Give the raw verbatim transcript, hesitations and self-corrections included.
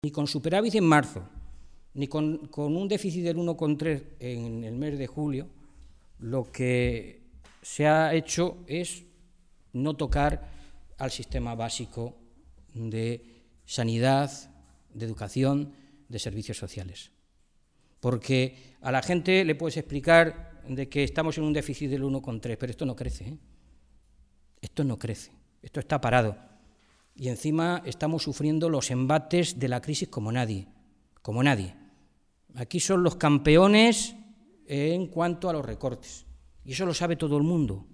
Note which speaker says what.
Speaker 1: ni con superávit en marzo, ni con, con un déficit del uno coma tres en el mes de julio, lo que se ha hecho es no tocar al sistema básico de sanidad, de educación, de servicios sociales. Porque a la gente le puedes explicar de que estamos en un déficit del uno coma tres, pero esto no crece, ¿eh? Esto no crece, esto está parado. Y encima estamos sufriendo los embates de la crisis como nadie, como nadie. Aquí son los campeones en cuanto a los recortes, y eso lo sabe todo el mundo.